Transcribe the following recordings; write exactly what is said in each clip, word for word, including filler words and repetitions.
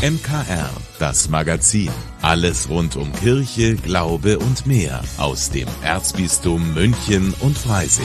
M K R, das Magazin. Alles rund um Kirche, Glaube und mehr aus dem Erzbistum München und Freising.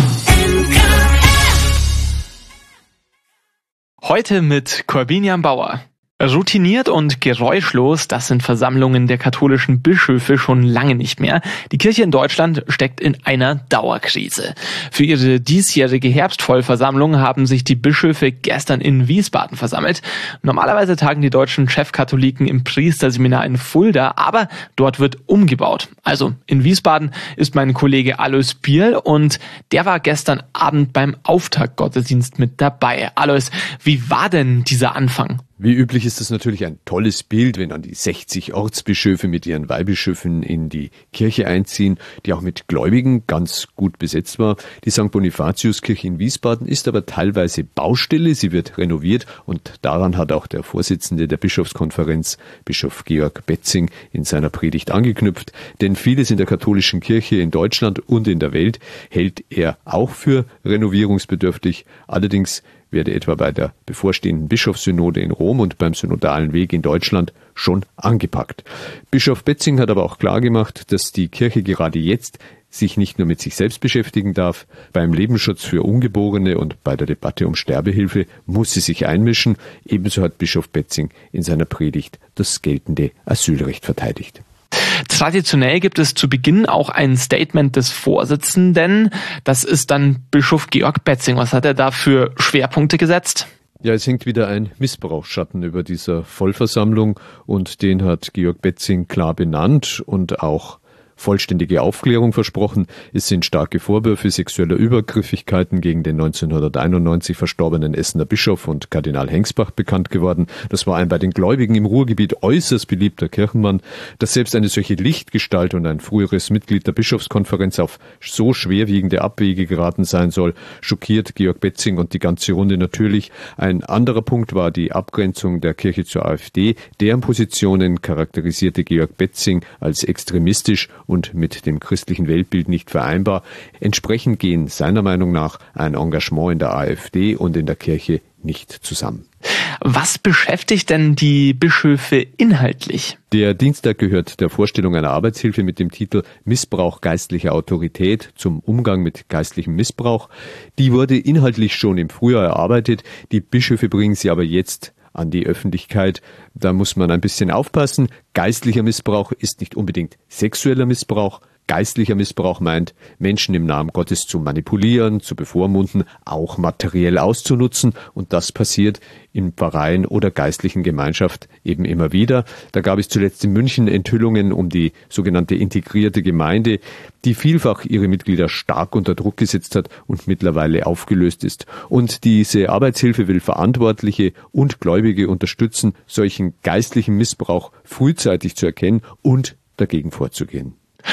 Heute mit Corbinian Bauer. Routiniert und geräuschlos, das sind Versammlungen der katholischen Bischöfe schon lange nicht mehr. Die Kirche in Deutschland steckt in einer Dauerkrise. Für ihre diesjährige Herbstvollversammlung haben sich die Bischöfe gestern in Wiesbaden versammelt. Normalerweise tagen die deutschen Chefkatholiken im Priesterseminar in Fulda, aber dort wird umgebaut. Also in Wiesbaden ist mein Kollege Alois Bierl und der war gestern Abend beim Auftaktgottesdienst mit dabei. Alois, wie war denn dieser Anfang? Wie üblich ist es natürlich ein tolles Bild, wenn dann die sechzig Ortsbischöfe mit ihren Weihbischöfen in die Kirche einziehen, die auch mit Gläubigen ganz gut besetzt war. Die Sankt Bonifatiuskirche in Wiesbaden ist aber teilweise Baustelle, sie wird renoviert und daran hat auch der Vorsitzende der Bischofskonferenz, Bischof Georg Betzing, in seiner Predigt angeknüpft. Denn vieles in der katholischen Kirche in Deutschland und in der Welt hält er auch für renovierungsbedürftig. Allerdings werde etwa bei der bevorstehenden Bischofssynode in Rom und beim synodalen Weg in Deutschland schon angepackt. Bischof Betzing hat aber auch klargemacht, dass die Kirche gerade jetzt sich nicht nur mit sich selbst beschäftigen darf. Beim Lebensschutz für Ungeborene und bei der Debatte um Sterbehilfe muss sie sich einmischen. Ebenso hat Bischof Betzing in seiner Predigt das geltende Asylrecht verteidigt. Traditionell gibt es zu Beginn auch ein Statement des Vorsitzenden. Das ist dann Bischof Georg Betzing. Was hat er da für Schwerpunkte gesetzt? Ja, es hängt wieder ein Missbrauchsschatten über dieser Vollversammlung und den hat Georg Betzing klar benannt und auch vollständige Aufklärung versprochen. Es sind starke Vorwürfe sexueller Übergriffigkeiten gegen den neunzehnhunderteinundneunzig verstorbenen Essener Bischof und Kardinal Hengsbach bekannt geworden. Das war ein bei den Gläubigen im Ruhrgebiet äußerst beliebter Kirchenmann. Dass selbst eine solche Lichtgestalt und ein früheres Mitglied der Bischofskonferenz auf so schwerwiegende Abwege geraten sein soll, schockiert Georg Betzing und die ganze Runde natürlich. Ein anderer Punkt war die Abgrenzung der Kirche zur AfD. Deren Positionen charakterisierte Georg Betzing als extremistisch und mit dem christlichen Weltbild nicht vereinbar. Entsprechend gehen seiner Meinung nach ein Engagement in der AfD und in der Kirche nicht zusammen. Was beschäftigt denn die Bischöfe inhaltlich? Der Dienstag gehört der Vorstellung einer Arbeitshilfe mit dem Titel Missbrauch geistlicher Autorität zum Umgang mit geistlichem Missbrauch. Die wurde inhaltlich schon im Frühjahr erarbeitet. Die Bischöfe bringen sie aber jetzt an die Öffentlichkeit. Da muss man ein bisschen aufpassen. Geistlicher Missbrauch ist nicht unbedingt sexueller Missbrauch. Geistlicher Missbrauch meint, Menschen im Namen Gottes zu manipulieren, zu bevormunden, auch materiell auszunutzen. Und das passiert im Verein oder geistlichen Gemeinschaft eben immer wieder. Da gab es zuletzt in München Enthüllungen um die sogenannte integrierte Gemeinde, die vielfach ihre Mitglieder stark unter Druck gesetzt hat und mittlerweile aufgelöst ist. Und diese Arbeitshilfe will Verantwortliche und Gläubige unterstützen, solchen geistlichen Missbrauch frühzeitig zu erkennen und dagegen vorzugehen.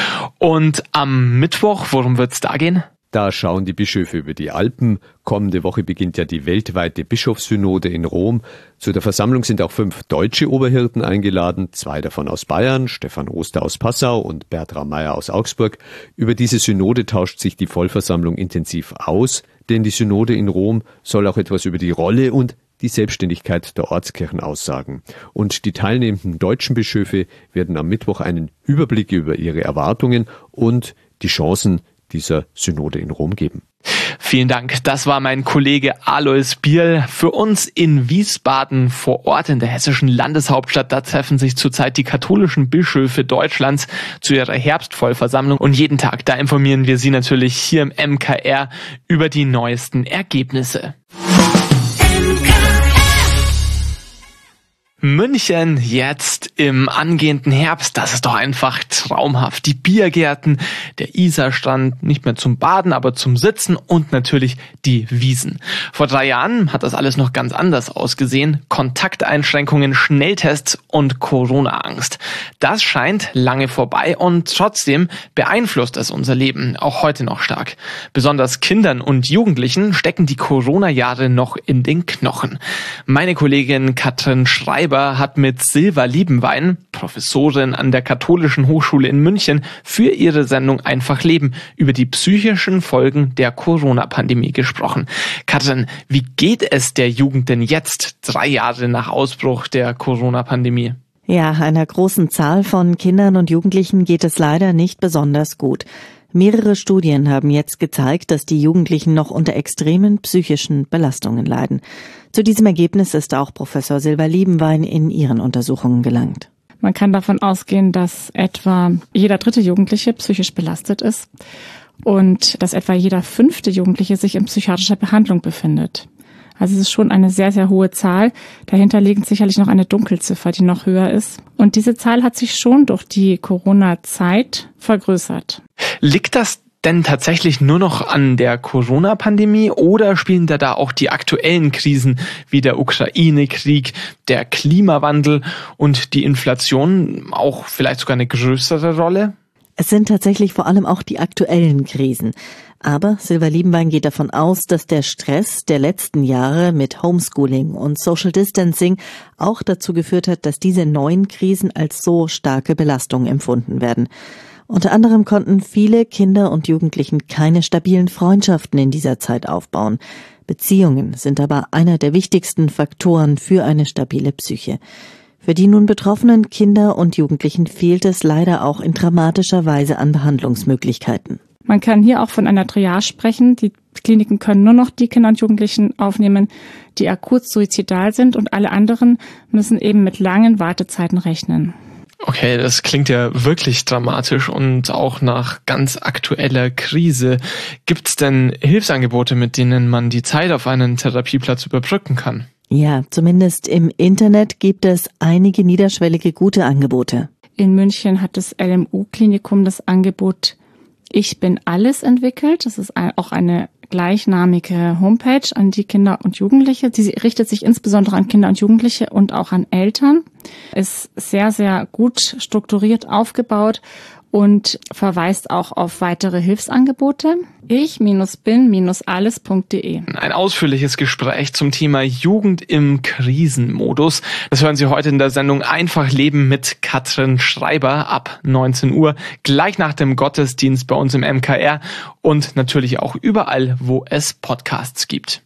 Und am Mittwoch, worum wird's da gehen? Da schauen die Bischöfe über die Alpen. Kommende Woche beginnt ja die weltweite Bischofssynode in Rom. Zu der Versammlung sind auch fünf deutsche Oberhirten eingeladen, zwei davon aus Bayern, Stefan Oster aus Passau und Bertram Meyer aus Augsburg. Über diese Synode tauscht sich die Vollversammlung intensiv aus, denn die Synode in Rom soll auch etwas über die Rolle und die Selbstständigkeit der Ortskirchen aussagen. Und die teilnehmenden deutschen Bischöfe werden am Mittwoch einen Überblick über ihre Erwartungen und die Chancen dieser Synode in Rom geben. Vielen Dank. Das war mein Kollege Alois Bierl. Für uns in Wiesbaden vor Ort in der hessischen Landeshauptstadt. Da treffen sich zurzeit die katholischen Bischöfe Deutschlands zu ihrer Herbstvollversammlung. Und jeden Tag, da informieren wir Sie natürlich hier im M K R über die neuesten Ergebnisse. München jetzt im angehenden Herbst, das ist doch einfach traumhaft. Die Biergärten, der Isarstrand, nicht mehr zum Baden, aber zum Sitzen und natürlich die Wiesen. Vor drei Jahren hat das alles noch ganz anders ausgesehen. Kontakteinschränkungen, Schnelltests und Corona-Angst. Das scheint lange vorbei und trotzdem beeinflusst es unser Leben, auch heute noch stark. Besonders Kindern und Jugendlichen stecken die Corona-Jahre noch in den Knochen. Meine Kollegin Katrin Schreiber Schreiber hat mit Silva Liebenwein, Professorin an der Katholischen Hochschule in München, für ihre Sendung Einfach Leben über die psychischen Folgen der Corona-Pandemie gesprochen. Katrin, wie geht es der Jugend denn jetzt, drei Jahre nach Ausbruch der Corona-Pandemie? Ja, einer großen Zahl von Kindern und Jugendlichen geht es leider nicht besonders gut. Mehrere Studien haben jetzt gezeigt, dass die Jugendlichen noch unter extremen psychischen Belastungen leiden. Zu diesem Ergebnis ist auch Professor Silva Liebenwein in ihren Untersuchungen gelangt. Man kann davon ausgehen, dass etwa jeder dritte Jugendliche psychisch belastet ist und dass etwa jeder fünfte Jugendliche sich in psychiatrischer Behandlung befindet. Also es ist schon eine sehr, sehr hohe Zahl. Dahinter liegt sicherlich noch eine Dunkelziffer, die noch höher ist. Und diese Zahl hat sich schon durch die Corona-Zeit vergrößert. Liegt das denn tatsächlich nur noch an der Corona-Pandemie oder spielen da da auch die aktuellen Krisen wie der Ukraine-Krieg, der Klimawandel und die Inflation auch vielleicht sogar eine größere Rolle? Es sind tatsächlich vor allem auch die aktuellen Krisen. Aber Silva Liebenwein geht davon aus, dass der Stress der letzten Jahre mit Homeschooling und Social Distancing auch dazu geführt hat, dass diese neuen Krisen als so starke Belastung empfunden werden. Unter anderem konnten viele Kinder und Jugendlichen keine stabilen Freundschaften in dieser Zeit aufbauen. Beziehungen sind aber einer der wichtigsten Faktoren für eine stabile Psyche. Für die nun betroffenen Kinder und Jugendlichen fehlt es leider auch in dramatischer Weise an Behandlungsmöglichkeiten. Man kann hier auch von einer Triage sprechen. Die Kliniken können nur noch die Kinder und Jugendlichen aufnehmen, die akut suizidal sind, und alle anderen müssen eben mit langen Wartezeiten rechnen. Okay, das klingt ja wirklich dramatisch und auch nach ganz aktueller Krise. Gibt es denn Hilfsangebote, mit denen man die Zeit auf einen Therapieplatz überbrücken kann? Ja, zumindest im Internet gibt es einige niederschwellige gute Angebote. In München hat das L M U-Klinikum das Angebot Ich bin alles entwickelt. Das ist auch eine gleichnamige Homepage an die Kinder und Jugendliche. Die richtet sich insbesondere an Kinder und Jugendliche und auch an Eltern. Ist sehr, sehr gut strukturiert aufgebaut und verweist auch auf weitere Hilfsangebote. ich bin alles punkt de. Ein ausführliches Gespräch zum Thema Jugend im Krisenmodus. Das hören Sie heute in der Sendung Einfach Leben mit Katrin Schreiber ab neunzehn Uhr, gleich nach dem Gottesdienst bei uns im M K R und natürlich auch überall, wo es Podcasts gibt.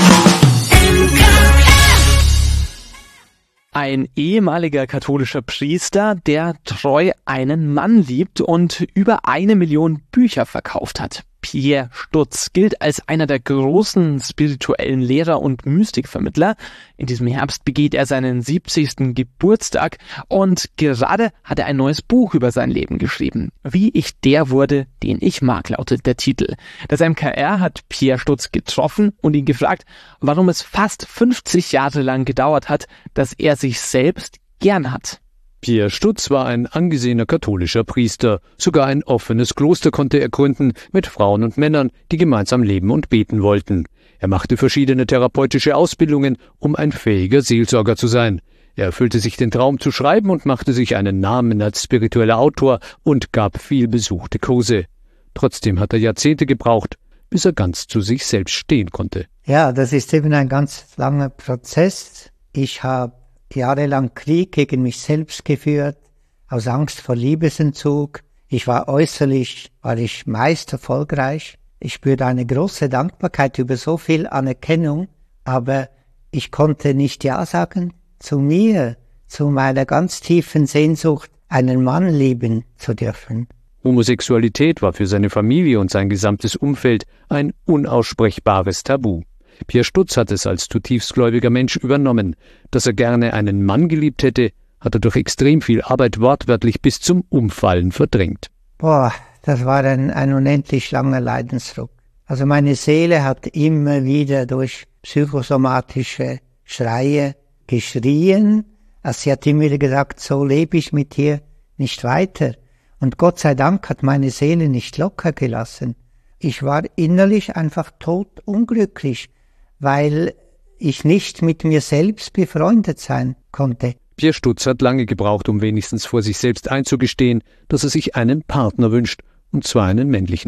Ein ehemaliger katholischer Priester, der treu einen Mann liebt und über eine Million Bücher verkauft hat. Pierre Stutz gilt als einer der großen spirituellen Lehrer und Mystikvermittler. In diesem Herbst begeht er seinen siebzigsten Geburtstag und gerade hat er ein neues Buch über sein Leben geschrieben. Wie ich der wurde, den ich mag, lautet der Titel. Das M K R hat Pierre Stutz getroffen und ihn gefragt, warum es fast fünfzig Jahre lang gedauert hat, dass er sich selbst gern hat. Pierre Stutz war ein angesehener katholischer Priester. Sogar ein offenes Kloster konnte er gründen, mit Frauen und Männern, die gemeinsam leben und beten wollten. Er machte verschiedene therapeutische Ausbildungen, um ein fähiger Seelsorger zu sein. Er erfüllte sich den Traum zu schreiben und machte sich einen Namen als spiritueller Autor und gab viel besuchte Kurse. Trotzdem hat er Jahrzehnte gebraucht, bis er ganz zu sich selbst stehen konnte. Ja, das ist eben ein ganz langer Prozess. Ich habe jahrelang Krieg gegen mich selbst geführt, aus Angst vor Liebesentzug. Ich war äußerlich, war ich meist erfolgreich. Ich spürte eine große Dankbarkeit über so viel Anerkennung, aber ich konnte nicht Ja sagen zu mir, zu meiner ganz tiefen Sehnsucht, einen Mann lieben zu dürfen. Homosexualität war für seine Familie und sein gesamtes Umfeld ein unaussprechbares Tabu. Pierre Stutz hat es als zutiefst gläubiger Mensch übernommen. Dass er gerne einen Mann geliebt hätte, hat er durch extrem viel Arbeit wortwörtlich bis zum Umfallen verdrängt. Boah, das war ein, ein unendlich langer Leidensdruck. Also meine Seele hat immer wieder durch psychosomatische Schreie geschrien. Also sie hat immer wieder gesagt, so lebe ich mit dir nicht weiter. Und Gott sei Dank hat meine Seele nicht locker gelassen. Ich war innerlich einfach totunglücklich, weil ich nicht mit mir selbst befreundet sein konnte. Pierre Stutz hat lange gebraucht, um wenigstens vor sich selbst einzugestehen, dass er sich einen Partner wünscht, und zwar einen männlichen.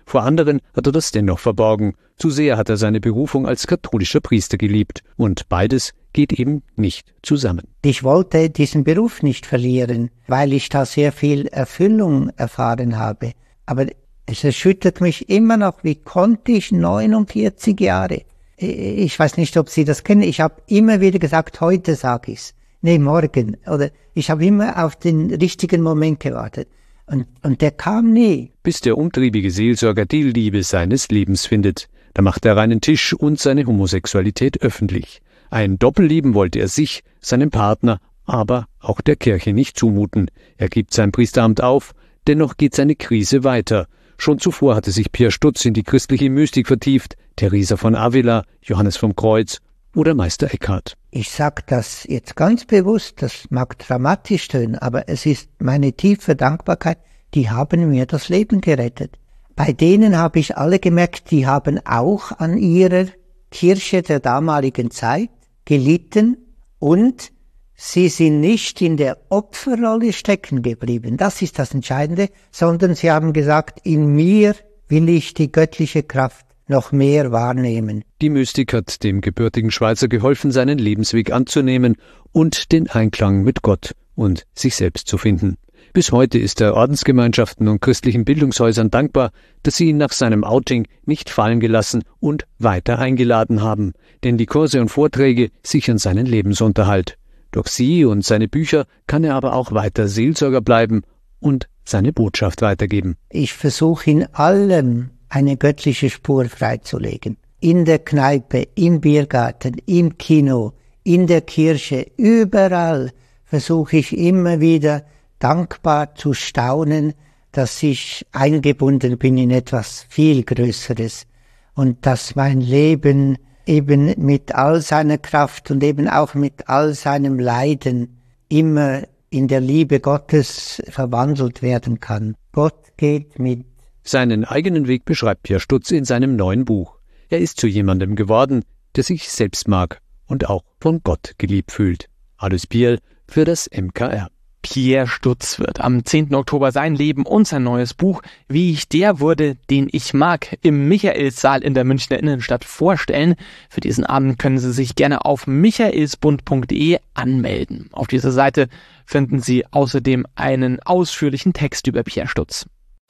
Vor anderen hat er das dennoch verborgen. Zu sehr hat er seine Berufung als katholischer Priester geliebt. Und beides geht eben nicht zusammen. Ich wollte diesen Beruf nicht verlieren, weil ich da sehr viel Erfüllung erfahren habe. Aber es erschüttert mich immer noch, wie konnte ich neunundvierzig Jahre, ich weiß nicht, ob Sie das kennen, ich habe immer wieder gesagt, heute sage ich's, nee, morgen, oder ich habe immer auf den richtigen Moment gewartet. Und, und der kam nie. Bis der umtriebige Seelsorger die Liebe seines Lebens findet. Da macht er reinen Tisch und seine Homosexualität öffentlich. Ein Doppelleben wollte er sich, seinem Partner, aber auch der Kirche nicht zumuten. Er gibt sein Priesteramt auf, dennoch geht seine Krise weiter. Schon zuvor hatte sich Pierre Stutz in die christliche Mystik vertieft, Teresa von Avila, Johannes vom Kreuz oder Meister Eckhart. Ich sage das jetzt ganz bewusst, das mag dramatisch tönen, aber es ist meine tiefe Dankbarkeit, die haben mir das Leben gerettet. Bei denen habe ich alle gemerkt, die haben auch an ihrer Kirche der damaligen Zeit gelitten und sie sind nicht in der Opferrolle stecken geblieben. Das ist das Entscheidende, sondern sie haben gesagt, in mir will ich die göttliche Kraft noch mehr wahrnehmen. Die Mystik hat dem gebürtigen Schweizer geholfen, seinen Lebensweg anzunehmen und den Einklang mit Gott und sich selbst zu finden. Bis heute ist er Ordensgemeinschaften und christlichen Bildungshäusern dankbar, dass sie ihn nach seinem Outing nicht fallen gelassen und weiter eingeladen haben, denn die Kurse und Vorträge sichern seinen Lebensunterhalt. Durch sie und seine Bücher kann er aber auch weiter Seelsorger bleiben und seine Botschaft weitergeben. Ich versuche in allem eine göttliche Spur freizulegen. In der Kneipe, im Biergarten, im Kino, in der Kirche, überall versuche ich immer wieder dankbar zu staunen, dass ich eingebunden bin in etwas viel Größeres und dass mein Leben eben mit all seiner Kraft und eben auch mit all seinem Leiden immer in der Liebe Gottes verwandelt werden kann. Gott geht mit. Seinen eigenen Weg beschreibt Pierre Stutz in seinem neuen Buch. Er ist zu jemandem geworden, der sich selbst mag und auch von Gott geliebt fühlt. Alois Biel für das M K R. Pierre Stutz wird am zehnten Oktober sein Leben und sein neues Buch Wie ich der wurde, den ich mag, im Michaelssaal in der Münchner Innenstadt vorstellen. Für diesen Abend können Sie sich gerne auf michaelsbund punkt de anmelden. Auf dieser Seite finden Sie außerdem einen ausführlichen Text über Pierre Stutz.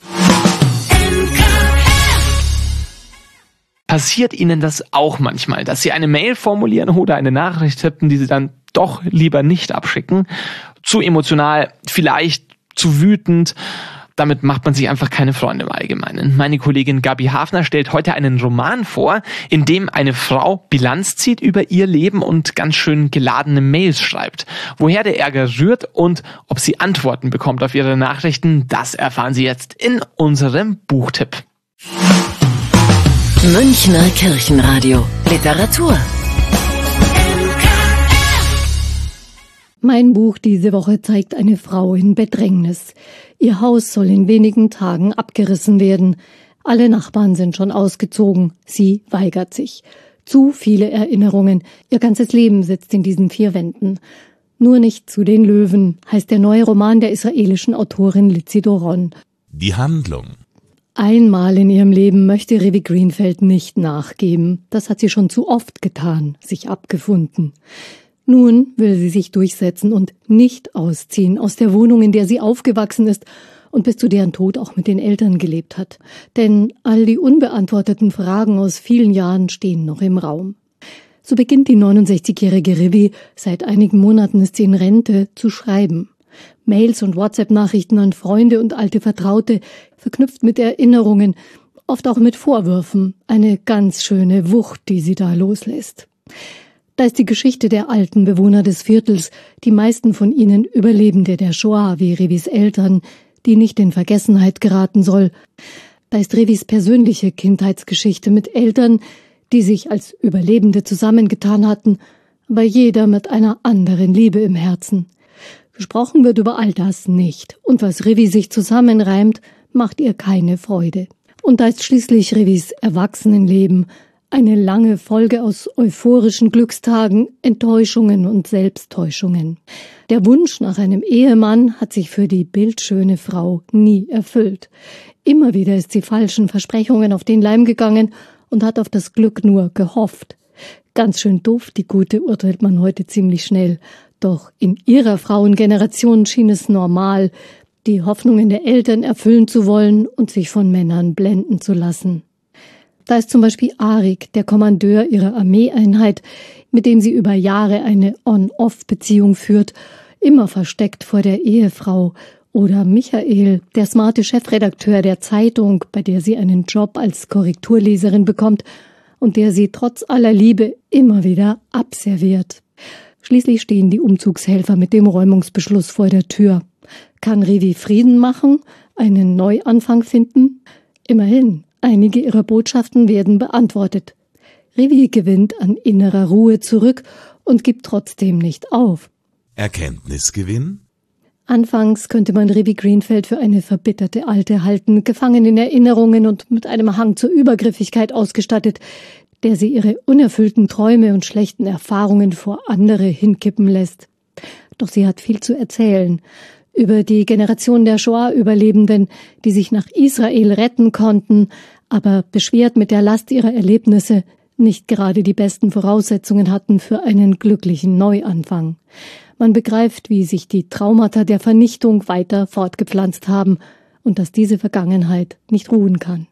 Passiert Ihnen das auch manchmal, dass Sie eine Mail formulieren oder eine Nachricht tippen, die Sie dann doch lieber nicht abschicken? Zu emotional, vielleicht zu wütend. Damit macht man sich einfach keine Freunde im Allgemeinen. Meine Kollegin Gabi Hafner stellt heute einen Roman vor, in dem eine Frau Bilanz zieht über ihr Leben und ganz schön geladene Mails schreibt. Woher der Ärger rührt und ob sie Antworten bekommt auf ihre Nachrichten, das erfahren Sie jetzt in unserem Buchtipp. Münchner Kirchenradio. Literatur. Mein Buch diese Woche zeigt eine Frau in Bedrängnis. Ihr Haus soll in wenigen Tagen abgerissen werden. Alle Nachbarn sind schon ausgezogen. Sie weigert sich. Zu viele Erinnerungen. Ihr ganzes Leben sitzt in diesen vier Wänden. Nur nicht zu den Löwen, heißt der neue Roman der israelischen Autorin Litzi Doron. Die Handlung. Einmal in ihrem Leben möchte Revi Greenfeld nicht nachgeben. Das hat sie schon zu oft getan, sich abgefunden. Nun will sie sich durchsetzen und nicht ausziehen aus der Wohnung, in der sie aufgewachsen ist und bis zu deren Tod auch mit den Eltern gelebt hat. Denn all die unbeantworteten Fragen aus vielen Jahren stehen noch im Raum. So beginnt die neunundsechzigjährige Revi, seit einigen Monaten ist sie in Rente, zu schreiben. Mails und WhatsApp-Nachrichten an Freunde und alte Vertraute, verknüpft mit Erinnerungen, oft auch mit Vorwürfen. Eine ganz schöne Wucht, die sie da loslässt. Da ist die Geschichte der alten Bewohner des Viertels, die meisten von ihnen Überlebende der Shoah, wie Revis Eltern, die nicht in Vergessenheit geraten soll. Da ist Revis persönliche Kindheitsgeschichte mit Eltern, die sich als Überlebende zusammengetan hatten, aber jeder mit einer anderen Liebe im Herzen. Gesprochen wird über all das nicht, und was Revi sich zusammenreimt, macht ihr keine Freude. Und da ist schließlich Revis Erwachsenenleben, eine lange Folge aus euphorischen Glückstagen, Enttäuschungen und Selbsttäuschungen. Der Wunsch nach einem Ehemann hat sich für die bildschöne Frau nie erfüllt. Immer wieder ist sie falschen Versprechungen auf den Leim gegangen und hat auf das Glück nur gehofft. Ganz schön doof, die Gute, urteilt man heute ziemlich schnell. Doch in ihrer Frauengeneration schien es normal, die Hoffnungen der Eltern erfüllen zu wollen und sich von Männern blenden zu lassen. Da ist zum Beispiel Arik, der Kommandeur ihrer Armeeeinheit, mit dem sie über Jahre eine On-Off-Beziehung führt, immer versteckt vor der Ehefrau. Oder Michael, der smarte Chefredakteur der Zeitung, bei der sie einen Job als Korrekturleserin bekommt und der sie trotz aller Liebe immer wieder abserviert. Schließlich stehen die Umzugshelfer mit dem Räumungsbeschluss vor der Tür. Kann Rivi Frieden machen, einen Neuanfang finden? Immerhin, einige ihrer Botschaften werden beantwortet. Rivi gewinnt an innerer Ruhe zurück und gibt trotzdem nicht auf. Erkenntnisgewinn? Anfangs könnte man Rivi Greenfeld für eine verbitterte Alte halten, gefangen in Erinnerungen und mit einem Hang zur Übergriffigkeit ausgestattet, der sie ihre unerfüllten Träume und schlechten Erfahrungen vor andere hinkippen lässt. Doch sie hat viel zu erzählen. Über die Generation der Shoah-Überlebenden, die sich nach Israel retten konnten, aber beschwert mit der Last ihrer Erlebnisse nicht gerade die besten Voraussetzungen hatten für einen glücklichen Neuanfang. Man begreift, wie sich die Traumata der Vernichtung weiter fortgepflanzt haben und dass diese Vergangenheit nicht ruhen kann.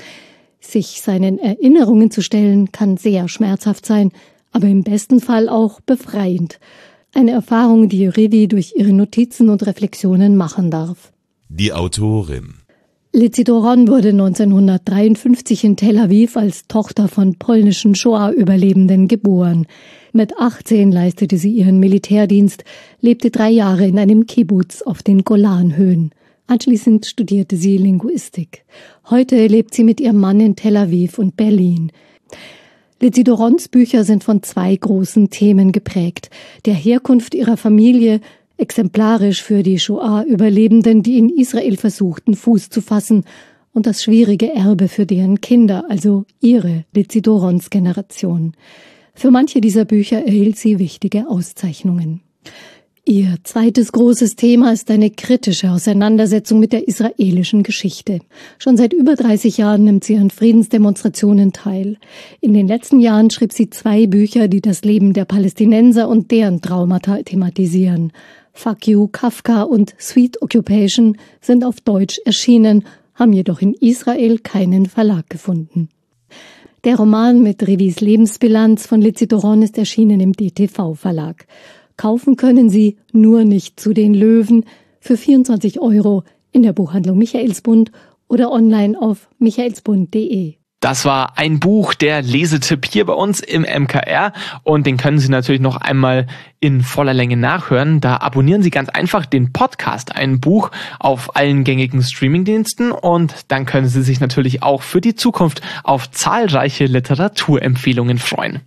Sich seinen Erinnerungen zu stellen, kann sehr schmerzhaft sein, aber im besten Fall auch befreiend. Eine Erfahrung, die Rivi durch ihre Notizen und Reflexionen machen darf. Die Autorin. Litzi Doron wurde neunzehnhundertdreiundfünfzig in Tel Aviv als Tochter von polnischen Shoah-Überlebenden geboren. Mit achtzehn leistete sie ihren Militärdienst, lebte drei Jahre in einem Kibbutz auf den Golanhöhen. Anschließend studierte sie Linguistik. Heute lebt sie mit ihrem Mann in Tel Aviv und Berlin. Litzi Dorons Bücher sind von zwei großen Themen geprägt: der Herkunft ihrer Familie, exemplarisch für die Shoah-Überlebenden, die in Israel versuchten, Fuß zu fassen, und das schwierige Erbe für deren Kinder, also ihre Litzi Dorons Generation. Für manche dieser Bücher erhielt sie wichtige Auszeichnungen. Ihr zweites großes Thema ist eine kritische Auseinandersetzung mit der israelischen Geschichte. Schon seit über dreißig Jahren nimmt sie an Friedensdemonstrationen teil. In den letzten Jahren schrieb sie zwei Bücher, die das Leben der Palästinenser und deren Traumata thematisieren. Fuck You, Kafka und Sweet Occupation sind auf Deutsch erschienen, haben jedoch in Israel keinen Verlag gefunden. Der Roman mit Rivis Lebensbilanz von Litzi Doron ist erschienen im D T V-Verlag. Kaufen können Sie nur nicht zu den Löwen für vierundzwanzig Euro in der Buchhandlung Michaelsbund oder online auf michaelsbund punkt de. Das war ein Buch, der Lesetipp hier bei uns im M K R, und den können Sie natürlich noch einmal in voller Länge nachhören. Da abonnieren Sie ganz einfach den Podcast Ein Buch auf allen gängigen Streamingdiensten, und dann können Sie sich natürlich auch für die Zukunft auf zahlreiche Literaturempfehlungen freuen.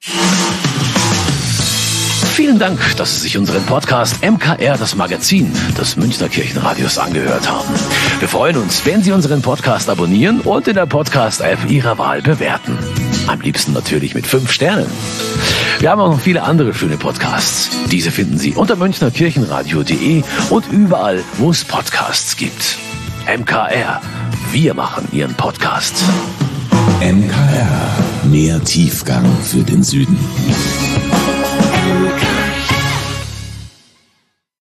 Vielen Dank, dass Sie sich unseren Podcast M K R, das Magazin des Münchner Kirchenradios, angehört haben. Wir freuen uns, wenn Sie unseren Podcast abonnieren und in der Podcast-App Ihrer Wahl bewerten. Am liebsten natürlich mit fünf Sternen. Wir haben auch noch viele andere schöne Podcasts. Diese finden Sie unter münchner kirchenradio punkt de und überall, wo es Podcasts gibt. M K R, wir machen Ihren Podcast. M K R, mehr Tiefgang für den Süden.